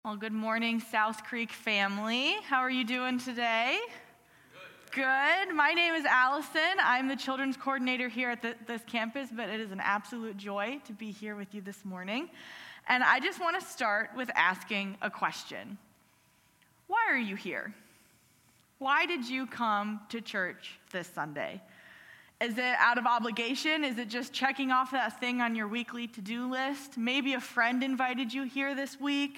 Well, good morning, South Creek family. How are you doing today? Good. My name is Allison. I'm the children's coordinator here at this campus, but it is an absolute joy to be here with you this morning. And I just want to start with asking a question. Why are you here? Why did you come to church this Sunday? Is it out of obligation? Is it just checking off that thing on your weekly to-do list? Maybe a friend invited you here this week.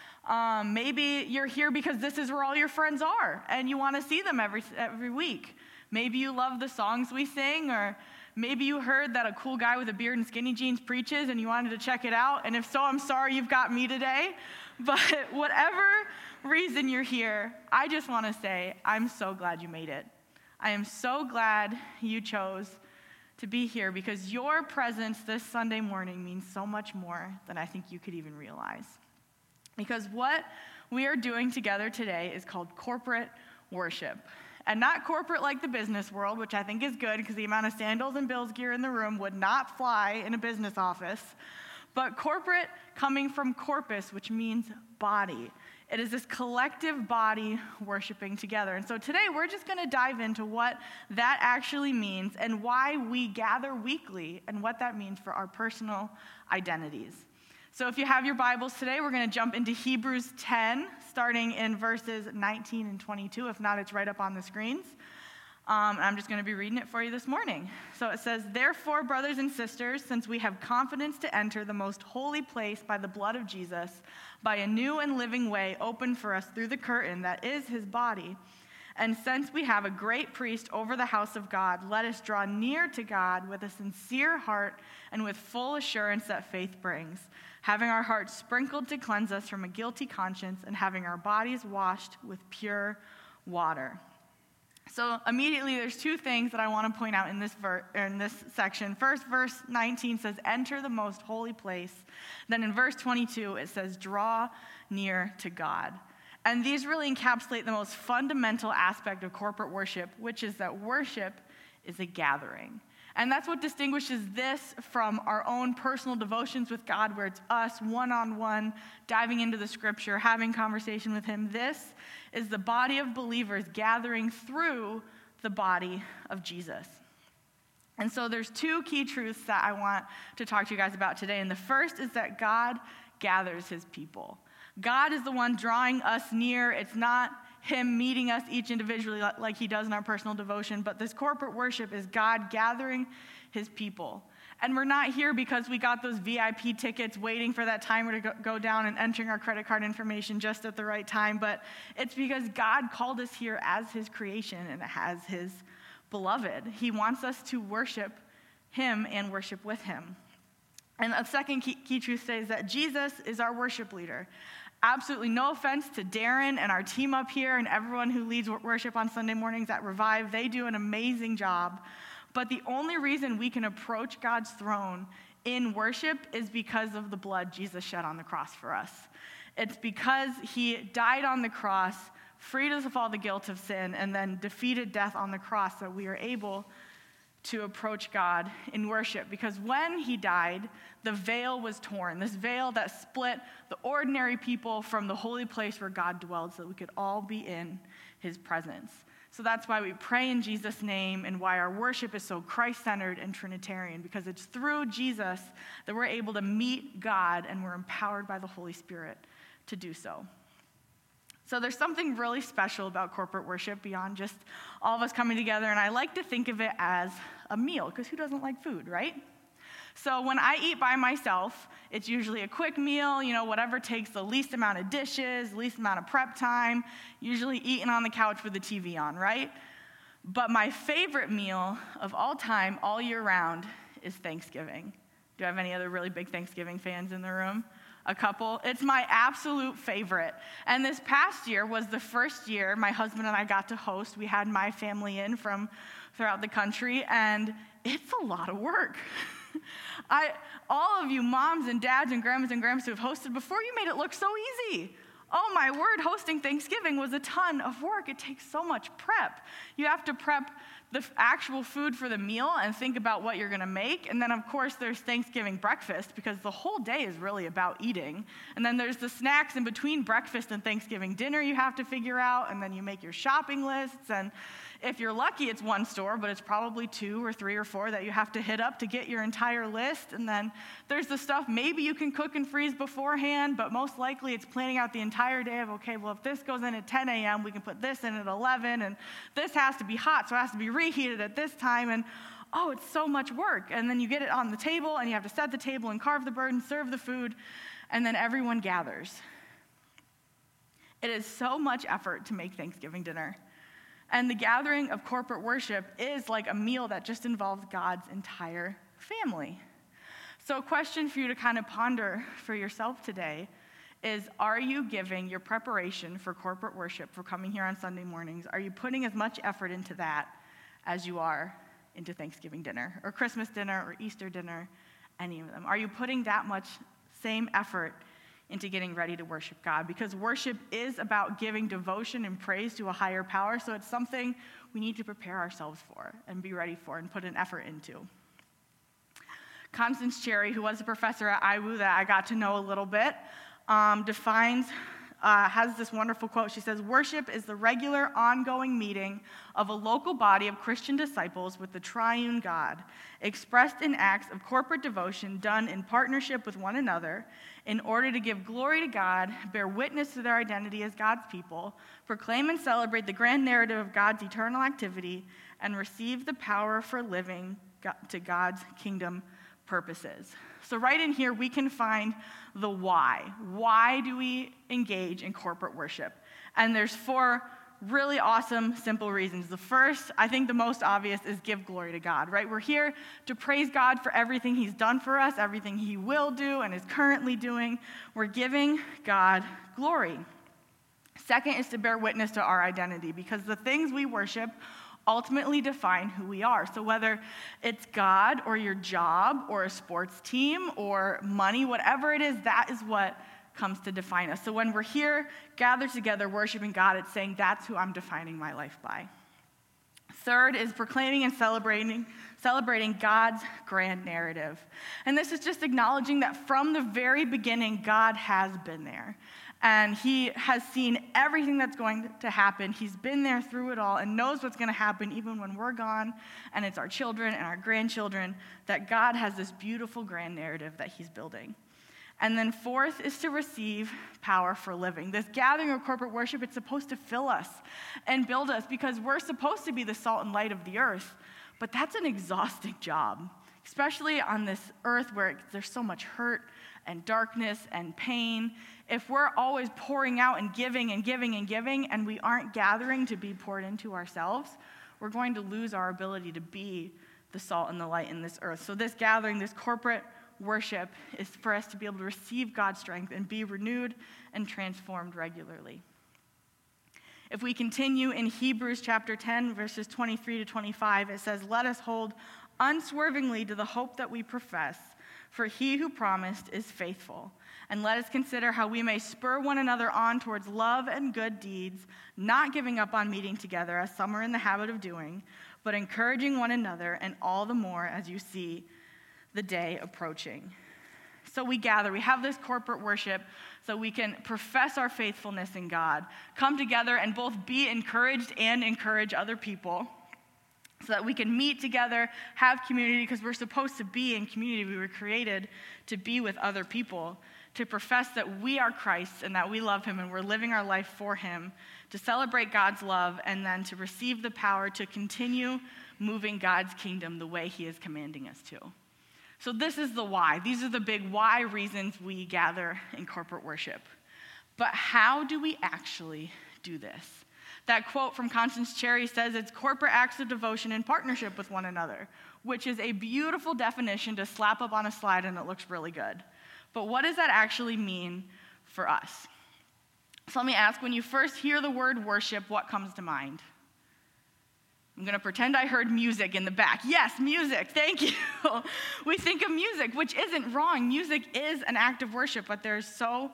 Maybe you're here because this is where all your friends are and you want to see them every week. Maybe you love the songs we sing, or maybe you heard that a cool guy with a beard and skinny jeans preaches and you wanted to check it out. And if so, I'm sorry you've got me today. But whatever reason you're here, I just want to say I'm so glad you made it. I am so glad you chose to be here because your presence this Sunday morning means so much more than I think you could even realize. Because what we are doing together today is called corporate worship. And not corporate like the business world, which I think is good because the amount of sandals and Bills gear in the room would not fly in a business office. But corporate coming from corpus, which means body. It is this collective body worshiping together. And so today we're just going to dive into what that actually means and why we gather weekly and what that means for our personal identities. So if you have your Bibles today, we're going to jump into Hebrews 10, starting in verses 19 and 22. If not, it's right up on the screens. I'm just going to be reading it for you this morning. So it says, "Therefore, brothers and sisters, since we have confidence to enter the most holy place by the blood of Jesus, by a new and living way opened for us through the curtain that is his body, and since we have a great priest over the house of God, let us draw near to God with a sincere heart and with full assurance that faith brings, having our hearts sprinkled to cleanse us from a guilty conscience and having our bodies washed with pure water." So immediately there's two things that I want to point out in this section. First, verse 19 says, "Enter the most holy place." Then in verse 22, it says, "Draw near to God." And these really encapsulate the most fundamental aspect of corporate worship, which is that worship is a gathering. And that's what distinguishes this from our own personal devotions with God, where it's us one-on-one, diving into the scripture, having conversation with him. This is the body of believers gathering through the body of Jesus. And so there's two key truths that I want to talk to you guys about today. And the first is that God gathers his people. God is the one drawing us near. It's not him meeting us each individually like he does in our personal devotion, but this corporate worship is God gathering his people. And we're not here because we got those VIP tickets waiting for that timer to go down and entering our credit card information just at the right time, but it's because God called us here as his creation and as his beloved. He wants us to worship him and worship with him. And a second key truth today is that Jesus is our worship leader. Absolutely no offense to Darren and our team up here and everyone who leads worship on Sunday mornings at Revive. They do an amazing job. But the only reason we can approach God's throne in worship is because of the blood Jesus shed on the cross for us. It's because he died on the cross, freed us of all the guilt of sin, and then defeated death on the cross that we are able to approach God in worship. Because when he died, the veil was torn. This veil that split the ordinary people from the holy place where God dwelled so that we could all be in his presence. So that's why we pray in Jesus' name and why our worship is so Christ-centered and Trinitarian, because it's through Jesus that we're able to meet God and we're empowered by the Holy Spirit to do so. So there's something really special about corporate worship beyond just all of us coming together, and I like to think of it as a meal, because who doesn't like food, right? So when I eat by myself, it's usually a quick meal, whatever takes the least amount of dishes, least amount of prep time, usually eating on the couch with the TV on, right? But my favorite meal of all time, all year round, is Thanksgiving. Do I have any other really big Thanksgiving fans in the room? A couple. It's my absolute favorite. And this past year was the first year my husband and I got to host. We had my family in from throughout the country, and it's a lot of work. All of you moms and dads and grandmas who have hosted before, you made it look so easy. oh my word, hosting Thanksgiving was a ton of work. It takes so much prep. You have to prep the actual food for the meal and think about what you're going to make. And then, of course, there's Thanksgiving breakfast, because the whole day is really about eating. And then there's the snacks in between breakfast and Thanksgiving dinner you have to figure out. And then you make your shopping lists. And if you're lucky, it's one store, but it's probably 2 or 3 or 4 that you have to hit up to get your entire list. And then there's the stuff maybe you can cook and freeze beforehand, but most likely it's planning out the entire day of, okay, well, if this goes in at 10 a.m., we can put this in at 11, and this has to be hot, so it has to be reheated at this time, and oh, it's so much work. And then you get it on the table, and you have to set the table and carve the bird and serve the food, and then everyone gathers. It is so much effort to make Thanksgiving dinner. And the gathering of corporate worship is like a meal that just involves God's entire family. So a question for you to kind of ponder for yourself today is, are you giving your preparation for corporate worship, for coming here on Sunday mornings, are you putting as much effort into that as you are into Thanksgiving dinner or Christmas dinner or Easter dinner, any of them? Are you putting that much same effort into getting ready to worship God? Because worship is about giving devotion and praise to a higher power, so it's something we need to prepare ourselves for and be ready for and put an effort into. Constance Cherry, who was a professor at IWU that I got to know a little bit, has this wonderful quote. She says, "Worship is the regular, ongoing meeting of a local body of Christian disciples with the triune God, expressed in acts of corporate devotion done in partnership with one another in order to give glory to God, bear witness to their identity as God's people, proclaim and celebrate the grand narrative of God's eternal activity, and receive the power for living to God's kingdom purposes." So right in here, we can find the why. Why do we engage in corporate worship? And there's 4 really awesome, simple reasons. The first, I think the most obvious, is give glory to God, right? We're here to praise God for everything he's done for us, everything he will do and is currently doing. We're giving God glory. Second is to bear witness to our identity, because the things we worship ultimately define who we are. So whether it's God or your job or a sports team or money, whatever it is, that is what comes to define us. So when we're here, gathered together, worshiping God, it's saying that's who I'm defining my life by. Third is proclaiming and celebrating God's grand narrative. And this is just acknowledging that from the very beginning, God has been there. And he has seen everything that's going to happen. He's been there through it all and knows what's going to happen even when we're gone, and it's our children and our grandchildren, that God has this beautiful grand narrative that he's building. And then fourth is to receive power for living. This gathering of corporate worship, it's supposed to fill us and build us, because we're supposed to be the salt and light of the earth. But that's an exhausting job, especially on this earth where there's so much hurt and darkness and pain. If we're always pouring out and giving and giving and giving, and we aren't gathering to be poured into ourselves, we're going to lose our ability to be the salt and the light in this earth. So this gathering, this corporate worship, is for us to be able to receive God's strength and be renewed and transformed regularly. If we continue in Hebrews chapter 10, verses 23 to 25, it says, "Let us hold unswervingly to the hope that we profess, for he who promised is faithful. And let us consider how we may spur one another on towards love and good deeds, not giving up on meeting together as some are in the habit of doing, but encouraging one another, and all the more as you see the day approaching." So we gather, we have this corporate worship so we can profess our faithfulness in God, come together and both be encouraged and encourage other people, so that we can meet together, have community, because we're supposed to be in community. We were created to be with other people, to profess that we are Christ and that we love him and we're living our life for him, to celebrate God's love, and then to receive the power to continue moving God's kingdom the way he is commanding us to. So this is the why. These are the big why reasons we gather in corporate worship. But how do we actually do this? That quote from Constance Cherry says it's corporate acts of devotion in partnership with one another, which is a beautiful definition to slap up on a slide and it looks really good. But what does that actually mean for us? So let me ask, when you first hear the word worship, what comes to mind? I'm going to pretend I heard music in the back. Yes, music, thank you. We think of music, which isn't wrong. Music is an act of worship, but there's so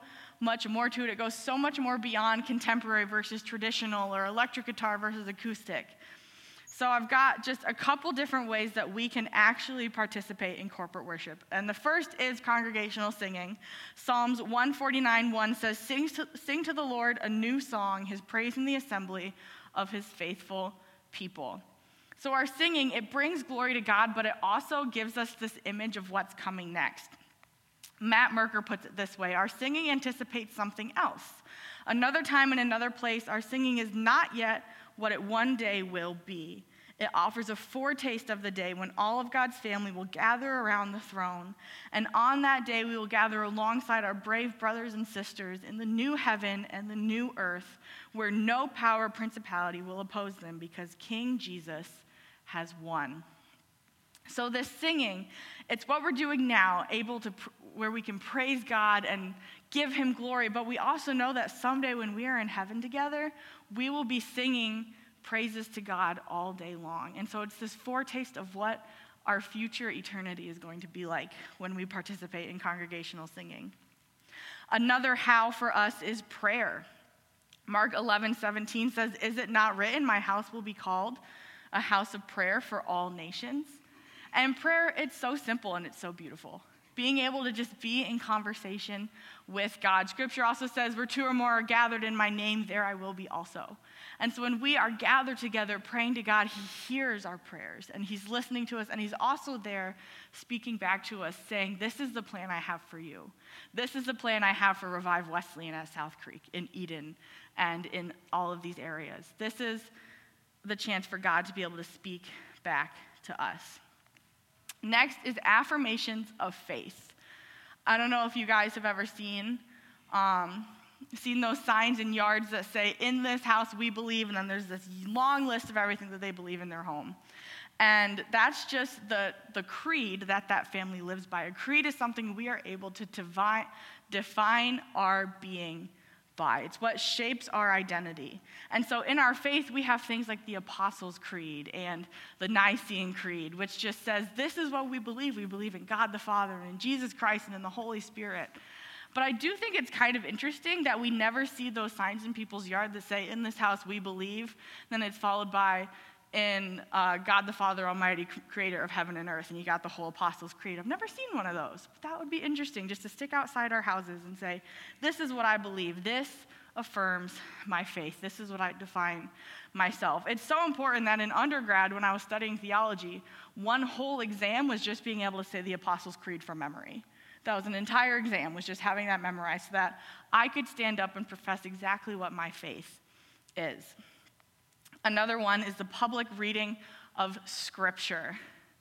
much more to it. It goes so much more beyond contemporary versus traditional or electric guitar versus acoustic. So I've got just a couple different ways that we can actually participate in corporate worship. And the first is congregational singing. Psalms 149:1 says, sing to the Lord a new song, his praise in the assembly of his faithful people. So our singing, it brings glory to God, but it also gives us this image of what's coming next. Matt Merker puts it this way: our singing anticipates something else. Another time in another place, our singing is not yet what it one day will be. It offers a foretaste of the day when all of God's family will gather around the throne. And on that day, we will gather alongside our brave brothers and sisters in the new heaven and the new earth, where no power or principality will oppose them, because King Jesus has won. So this singing, it's what we're doing now, where we can praise God and give him glory. But we also know that someday when we are in heaven together, we will be singing praises to God all day long. And so it's this foretaste of what our future eternity is going to be like when we participate in congregational singing. Another how for us is prayer. Mark 11:17 says, "Is it not written, my house will be called a house of prayer for all nations?" And prayer, it's so simple and it's so beautiful. Being able to just be in conversation with God. Scripture also says, where two or more are gathered in my name, there I will be also. And so when we are gathered together praying to God, he hears our prayers and he's listening to us, and he's also there speaking back to us saying, this is the plan I have for you. This is the plan I have for Revive Wesleyan at South Creek, in Eden, and in all of these areas. This is the chance for God to be able to speak back to us. Next is affirmations of faith. I don't know if you guys have ever seen those signs in yards that say, in this house we believe, and then there's this long list of everything that they believe in their home. And that's just the creed that family lives by. A creed is something we are able to define our being by. It's what shapes our identity. And so in our faith, we have things like the Apostles' Creed and the Nicene Creed, which just says, this is what we believe. We believe in God the Father and in Jesus Christ and in the Holy Spirit. But I do think it's kind of interesting that we never see those signs in people's yard that say, in this house we believe. Then it's followed by, in God the Father Almighty, creator of heaven and earth, and you got the whole Apostles' Creed. I've never seen one of those, but that would be interesting, just to stick outside our houses and say, this is what I believe. This affirms my faith. This is what I define myself. It's so important that in undergrad, when I was studying theology, one whole exam was just being able to say the Apostles' Creed from memory. That was an entire exam, was just having that memorized so that I could stand up and profess exactly what my faith is. Another one is the public reading of Scripture.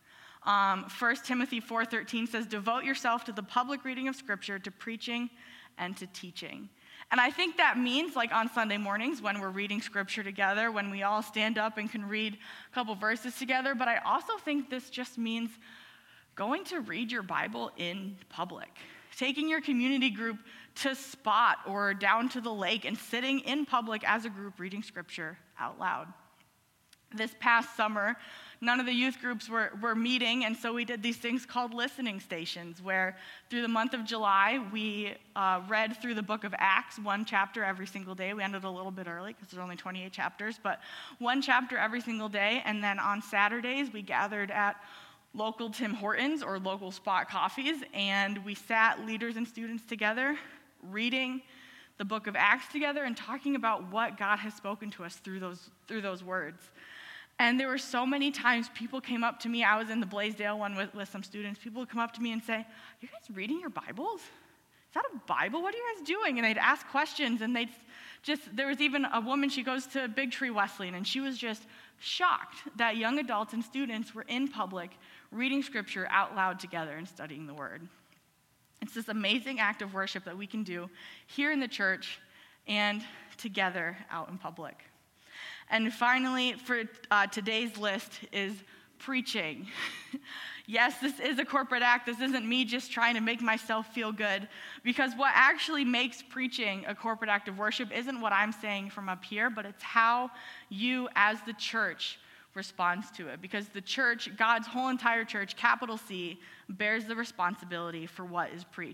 1 Timothy 4:13 says, devote yourself to the public reading of Scripture, to preaching and to teaching. And I think that means, like on Sunday mornings when we're reading Scripture together, when we all stand up and can read a couple verses together, but I also think this just means going to read your Bible in public. Taking your community group to Spot or down to the lake and sitting in public as a group reading Scripture out loud. This past summer, none of the youth groups were meeting, and so we did these things called listening stations, where through the month of July, we read through the book of Acts, one chapter every single day. We ended a little bit early because there's only 28 chapters, but one chapter every single day. And then on Saturdays, we gathered at local Tim Hortons or local Spot Coffees, and we sat leaders and students together, reading the book of Acts together and talking about what God has spoken to us through those words. And there were so many times people came up to me. I was in the Blaisdell one with some students. People would come up to me and say, are you guys reading your Bibles? Is that a Bible? What are you guys doing? And they'd ask questions, and there was even a woman, she goes to Big Tree Wesleyan, and she was just shocked that young adults and students were in public reading Scripture out loud together and studying the Word. It's this amazing act of worship that we can do here in the church and together out in public. And finally, for today's list is preaching. Yes, this is a corporate act. This isn't me just trying to make myself feel good, because what actually makes preaching a corporate act of worship isn't what I'm saying from up here, but it's how you as the church responds to it. Because the church, God's whole entire church, capital C, bears the responsibility for what is preached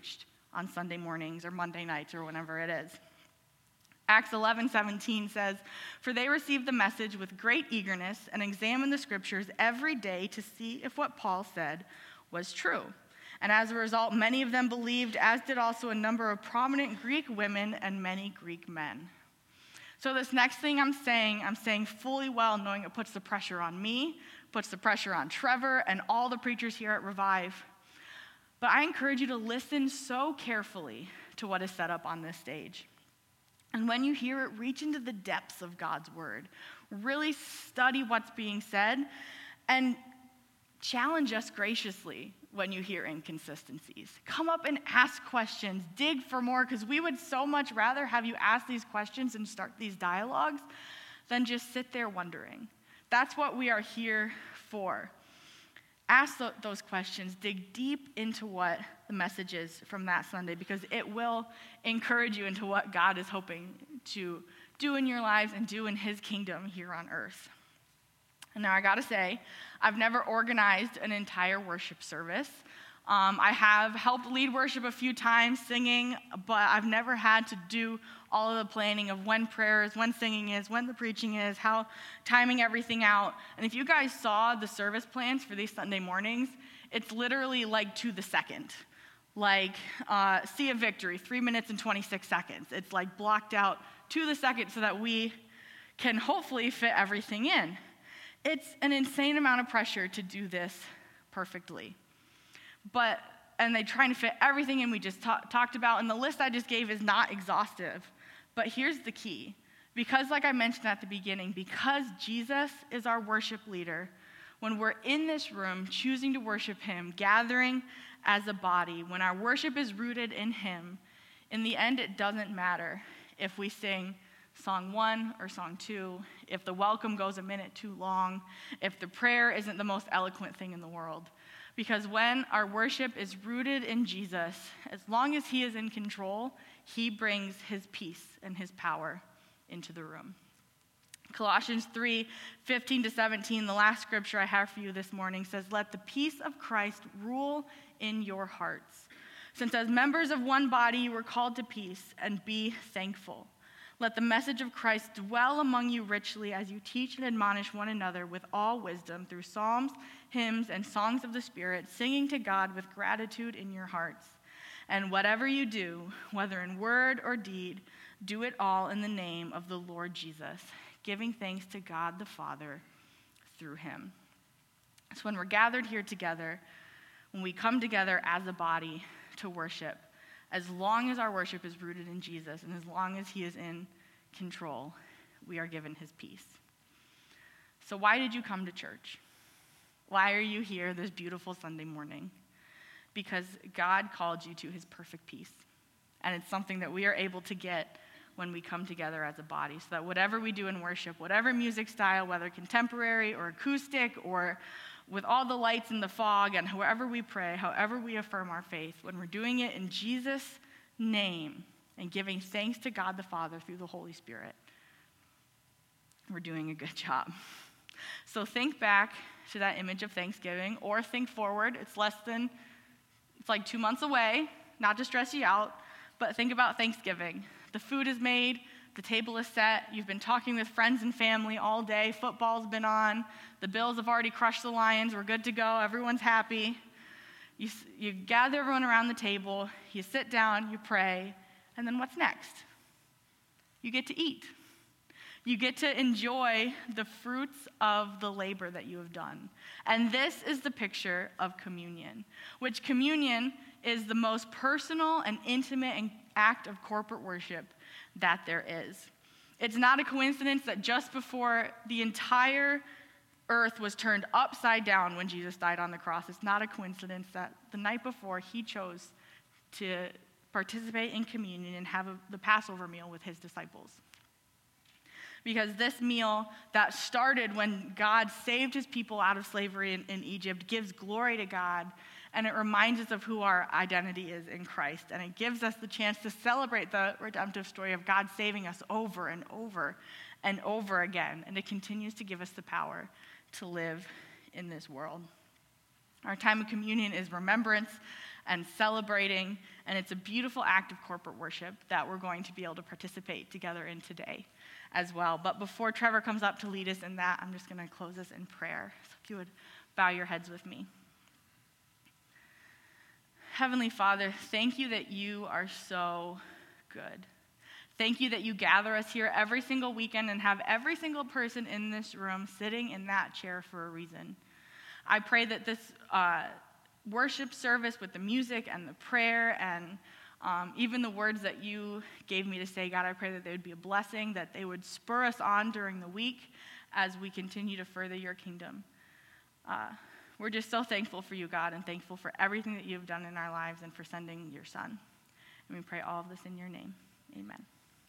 on Sunday mornings or Monday nights or whenever it is. Acts 11:17 says, "For they received the message with great eagerness and examined the scriptures every day to see if what Paul said was true. And as a result, many of them believed, as did also a number of prominent Greek women and many Greek men." So this next thing I'm saying fully well, knowing it puts the pressure on me, puts the pressure on Trevor and all the preachers here at Revive. But I encourage you to listen so carefully to what is set up on this stage. And when you hear it, reach into the depths of God's word. Really study what's being said and challenge us graciously when you hear inconsistencies. Come up and ask questions, dig for more, because we would so much rather have you ask these questions and start these dialogues than just sit there wondering. That's what we are here for. Ask those questions, dig deep into what the message is from that Sunday, because it will encourage you into what God is hoping to do in your lives and do in his kingdom here on earth. And now I gotta say, I've never organized an entire worship service. I have helped lead worship a few times singing, but I've never had to do all of the planning of when prayer is, when singing is, when the preaching is, how timing everything out. And if you guys saw the service plans for these Sunday mornings, it's literally like to the second. Like Sea of Victory, 3 minutes and 26 seconds. It's like blocked out to the second so that we can hopefully fit everything in. It's an insane amount of pressure to do this perfectly. And they're trying to fit everything in we just talked about, and the list I just gave is not exhaustive. But here's the key. Because, like I mentioned at the beginning, because Jesus is our worship leader, when we're in this room choosing to worship him, gathering as a body, when our worship is rooted in him, in the end it doesn't matter if we sing Song 1 or Song 2, if the welcome goes a minute too long, if the prayer isn't the most eloquent thing in the world. Because when our worship is rooted in Jesus, as long as he is in control, he brings his peace and his power into the room. Colossians 3:15-17, the last scripture I have for you this morning, says, "Let the peace of Christ rule in your hearts. Since as members of one body you were called to peace, and be thankful. Let the message of Christ dwell among you richly as you teach and admonish one another with all wisdom through psalms, hymns, and songs of the Spirit, singing to God with gratitude in your hearts. And whatever you do, whether in word or deed, do it all in the name of the Lord Jesus, giving thanks to God the Father through him." So when we're gathered here together, when we come together as a body to worship, as long as our worship is rooted in Jesus and as long as he is in control, we are given his peace. So why did you come to church? Why are you here this beautiful Sunday morning? Because God called you to his perfect peace. And it's something that we are able to get when we come together as a body, so that whatever we do in worship, whatever music style, whether contemporary or acoustic or with all the lights in the fog, and however we pray, however we affirm our faith, when we're doing it in Jesus' name and giving thanks to God the Father through the Holy Spirit, we're doing a good job. So think back to that image of Thanksgiving, or think forward. It's like 2 months away, not to stress you out, but think about Thanksgiving. The food is made, the table is set, you've been talking with friends and family all day, football's been on, the Bills have already crushed the Lions, we're good to go, everyone's happy. You gather everyone around the table, you sit down, you pray, and then what's next? You get to eat. You get to enjoy the fruits of the labor that you have done. And this is the picture of communion, which communion is the most personal and intimate act of corporate worship that there is. It's not a coincidence that just before the entire earth was turned upside down when Jesus died on the cross, it's not a coincidence that the night before he chose to participate in communion and have the Passover meal with his disciples. Because this meal that started when God saved his people out of slavery in Egypt gives glory to God, and it reminds us of who our identity is in Christ. And it gives us the chance to celebrate the redemptive story of God saving us over and over and over again. And it continues to give us the power to live in this world. Our time of communion is remembrance and celebrating, and it's a beautiful act of corporate worship that we're going to be able to participate together in today as well. But before Trevor comes up to lead us in that, I'm just going to close us in prayer. So if you would bow your heads with me. Heavenly Father, thank you that you are so good. Thank you that you gather us here every single weekend and have every single person in this room sitting in that chair for a reason. I pray that this worship service with the music and the prayer and even the words that you gave me to say, God, I pray that they would be a blessing, that they would spur us on during the week as we continue to further your kingdom. We're just so thankful for you, God, and thankful for everything that you've done in our lives and for sending your son. And we pray all of this in your name. Amen.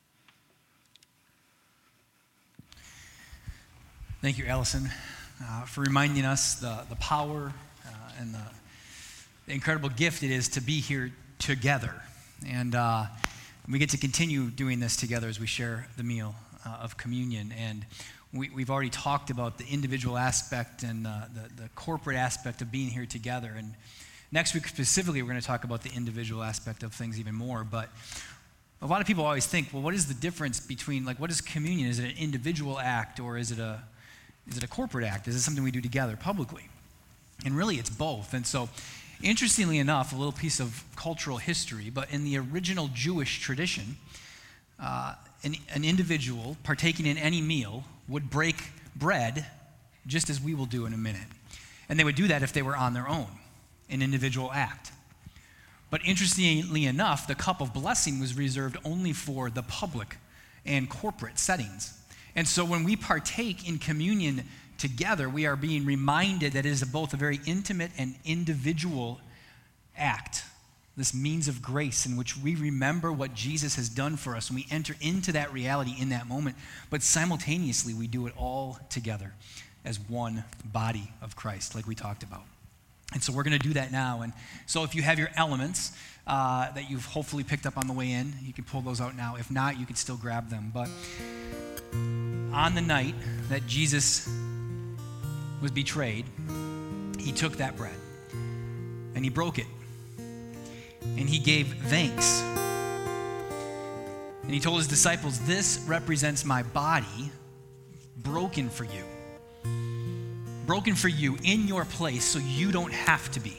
Thank you, Allison, for reminding us the power and the incredible gift it is to be here together. And we get to continue doing this together as we share the meal of communion. And we've already talked about the individual aspect and the corporate aspect of being here together. And next week specifically, we're going to talk about the individual aspect of things even more. But a lot of people always think, well, what is the difference between, what is communion? Is it an individual act or is it a corporate act? Is it something we do together publicly? And really, it's both. And so, interestingly enough, a little piece of cultural history, but in the original Jewish tradition, an individual partaking in any meal would break bread just as we will do in a minute. And they would do that if they were on their own, an individual act. But interestingly enough, the cup of blessing was reserved only for the public and corporate settings. And so when we partake in communion together, we are being reminded that it is both a very intimate and individual act, this means of grace in which we remember what Jesus has done for us, and we enter into that reality in that moment, but simultaneously we do it all together as one body of Christ, like we talked about. And so we're going to do that now. And so if you have your elements that you've hopefully picked up on the way in, you can pull those out now. If not, you can still grab them. But on the night that Jesus was betrayed, he took that bread and he broke it and he gave thanks. And he told his disciples, "This represents my body broken for you. Broken for you in your place so you don't have to be.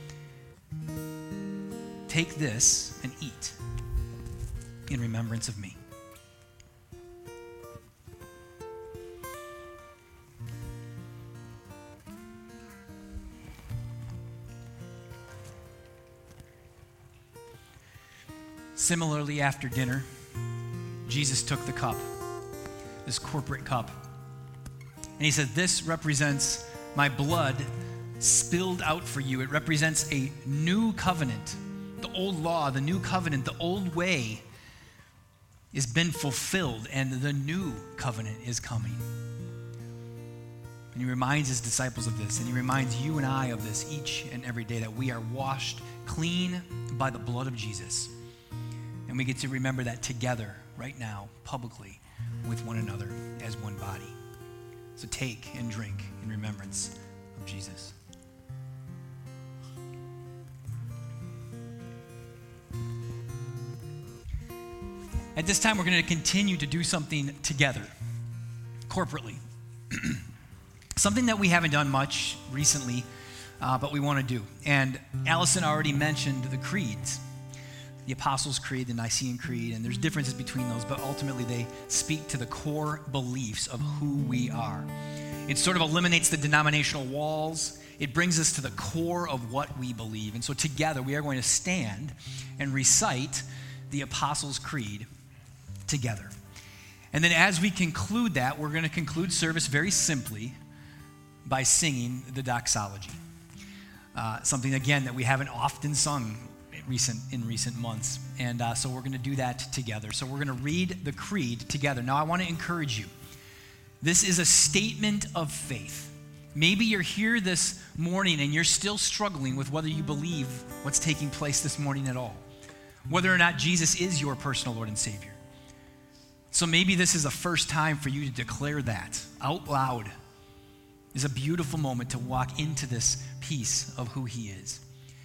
Take this and eat in remembrance of me." Similarly, after dinner, Jesus took the cup, this corporate cup, and he said, "This represents my blood spilled out for you." It represents a new covenant. The old law, the new covenant, the old way has been fulfilled, and the new covenant is coming. And he reminds his disciples of this, and he reminds you and I of this each and every day, that we are washed clean by the blood of Jesus. And we get to remember that together right now, publicly, with one another as one body. So take and drink in remembrance of Jesus. At this time, we're going to continue to do something together, corporately. Something that we haven't done much recently, but we want to do. And Allison already mentioned the creeds. The Apostles' Creed, the Nicene Creed, and there's differences between those, but ultimately they speak to the core beliefs of who we are. It sort of eliminates the denominational walls. It brings us to the core of what we believe. And so together we are going to stand and recite the Apostles' Creed together. And then as we conclude that, we're going to conclude service very simply by singing the doxology. Something, again, that we haven't often sung in recent months. And so we're going to do that together. So we're going to read the creed together. Now, I want to encourage you. This is a statement of faith. Maybe you're here this morning and you're still struggling with whether you believe what's taking place this morning at all, whether or not Jesus is your personal Lord and Savior. So maybe this is the first time for you to declare that out loud. It's a beautiful moment to walk into this piece of who he is.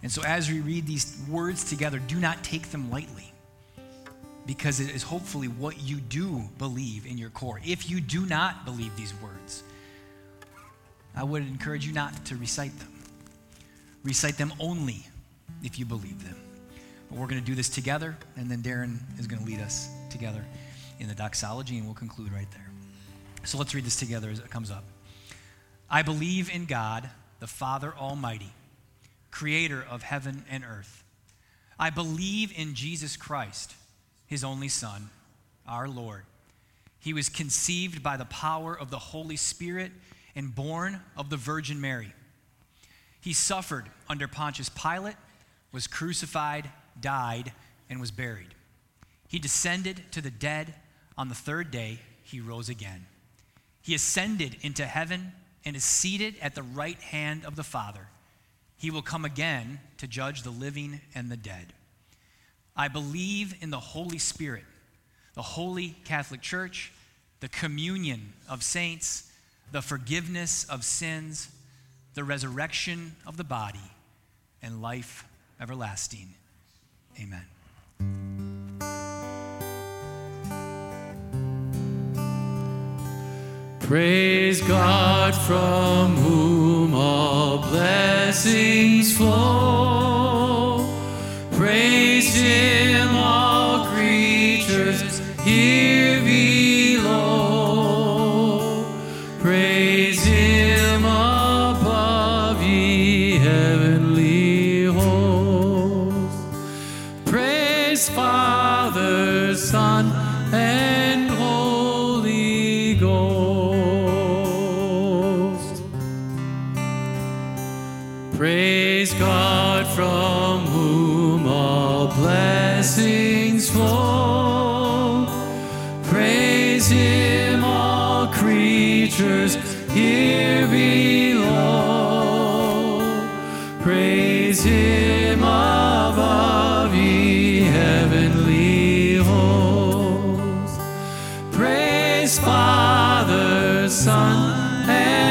And so as we read these words together, do not take them lightly, because it is hopefully what you do believe in your core. If you do not believe these words, I would encourage you not to recite them. Recite them only if you believe them. But we're going to do this together, and then Darren is going to lead us together in the doxology, and we'll conclude right there. So let's read this together as it comes up. I believe in God, the Father Almighty, creator of heaven and earth. I believe in Jesus Christ, his only Son, our Lord. He was conceived by the power of the Holy Spirit and born of the Virgin Mary. He suffered under Pontius Pilate, was crucified, died, and was buried. He descended to the dead. On the third day, he rose again. He ascended into heaven and is seated at the right hand of the Father. He will come again to judge the living and the dead. I believe in the Holy Spirit, the Holy Catholic Church, the communion of saints, the forgiveness of sins, the resurrection of the body, and life everlasting. Amen. Praise God, from whom all blessings flow. Praise him, all creatures here below. Praise him above, ye heavenly hosts. Praise Father, Son, and Holy Ghost. Praise God, from whom all blessings flow. Praise him, all creatures here below. Praise him above, ye heavenly hosts. Praise Father, Son, and